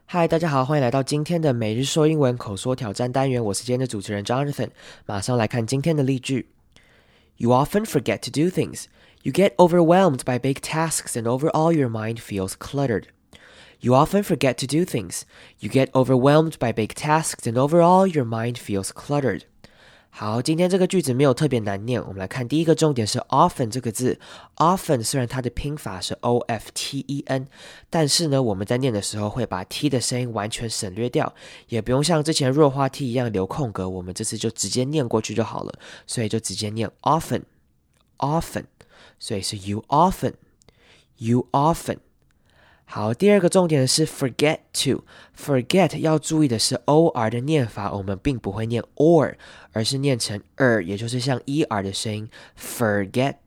嗨，大家好，欢迎来到今天的每日说英文口说挑战单元，我是今天的主持人 Jonathan。马上来看今天的例句。You often forget to do things. You get overwhelmed by big tasks and overall your mind feels cluttered. You often forget to do things. You get overwhelmed by big tasks and overall your mind feels cluttered. 好，今天这个句子没有特别难念，我们来看第一个重点是 often 这个字。often 虽然它的拼法是 often， 但是呢，我们在念的时候会把 t 的声音完全省略掉，也不用像之前弱化 t 一样留空格，我们这次就直接念过去就好了，所以就直接念 often， 所以是 you often。好，第二个重点是 forget to。forget 要注意的是 or 的念法，我们并不会念 or， 而是念成 也就是像 er 的声音 forget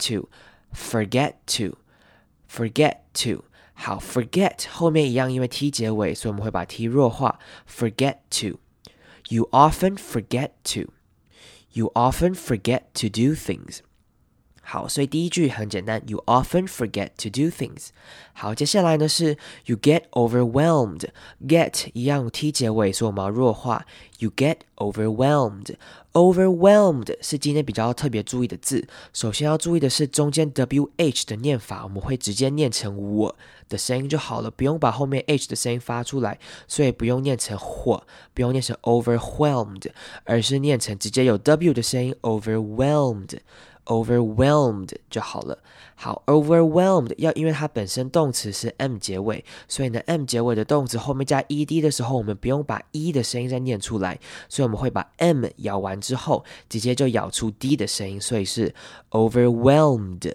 to。好 forget 后面一样，因为 t 结尾，所以我们会把 t 弱化 forget to。 You often forget to do things。好，所以第一句很简单 You often forget to do things。 好，接下来呢是 You get overwhelmed。 Get 一样 T 结尾，所以我们要弱化 You get overwhelmed。 Overwhelmed 是今天比较特别注意的字。首先要注意的是中间 WH 的念法，我们会直接念成我的声音就好了，不用把后面 H 的声音发出来，所以不用念成火，不用念成 overwhelmed， 而是念成直接有 W 的声音 overwhelmed就好了。好 overwhelmed 因为它本身动词是 M 结尾，所以呢 M 结尾的动词后面加 ED 的时候，我们不用把 E 的声音再念出来，所以我们会把 M 咬完之后直接就咬出 D 的声音，所以是 overwhelmed。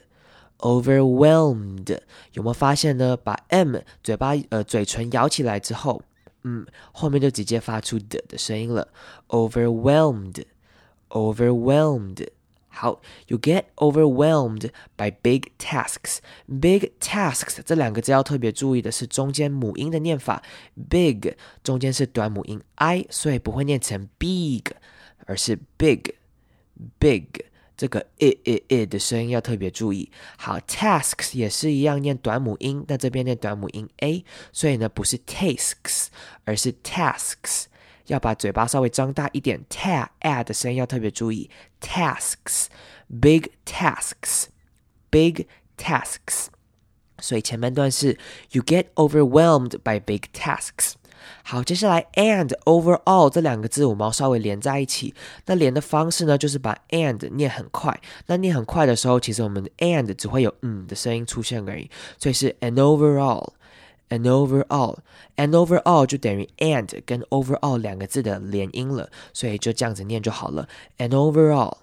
有没有发现呢？把 M 嘴唇咬起来之后，后面就直接发出的声音了 overwhelmed。好 You get overwhelmed by big tasks。 Big tasks 这两个字要特别注意的是中间母音的念法， Big 中间是短母音 I， 所以不会念成 big， 而是 big。这个的声音要特别注意。好 tasks 也是一样念短母音，那这边念短母音 A， 所以呢不是 tasks 而是 tasks，要把嘴巴稍微张大一点 a 的声音要特别注意 tasks big tasks。 所以前半段是 You get overwhelmed by big tasks。 好，接下来 and overall 这两个字我们要稍微连在一起，那连的方式呢就是把 and 念很快，那念很快的时候其实我们 and 只会有的声音出现而已，所以是 an overall就等于 and 跟 overall 两个字的连音了，所以就这样子念就好了 an overall。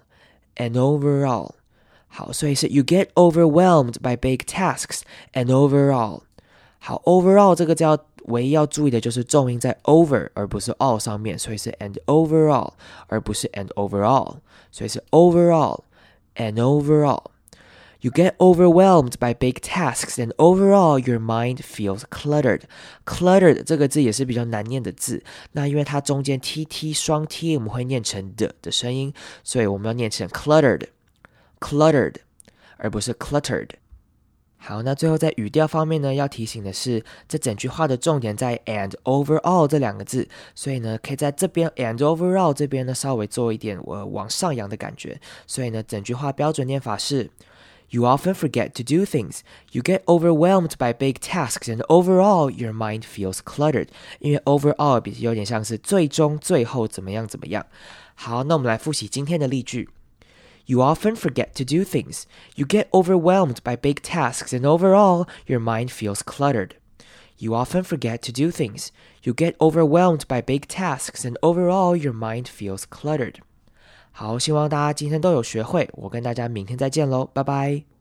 好，所以是 You get overwhelmed by big tasks and overall。 好 overall 这个字唯一要注意的就是重音在 over 而不是 all 上面，所以是 and overall 而不是 and overall， 所以是 overall and overall。You get overwhelmed by big tasks and overall your mind feels cluttered. Cluttered 这个字也是比较难念的字，那因为它中间 tt 双 t 我们会念成的声音，所以我们要念成 cluttered 而不是 cluttered。好，那最后在语调方面呢，要提醒的是，这整句话的重点在 and overall 这两个字，所以呢，可以在这边 and overall 这边呢稍微做一点往上扬的感觉，所以呢，整句话标准念法是You often forget to do things. You get overwhelmed by big tasks and overall your mind feels cluttered. 因为 overall 有点像是最终最后怎么样。好，那我们来复习今天的例句。You often forget to do things. You get overwhelmed by big tasks and overall your mind feels cluttered. You often forget to do things. You get overwhelmed by big tasks and overall your mind feels cluttered. 好，希望大家今天都有学会，我跟大家明天再见喽，拜拜。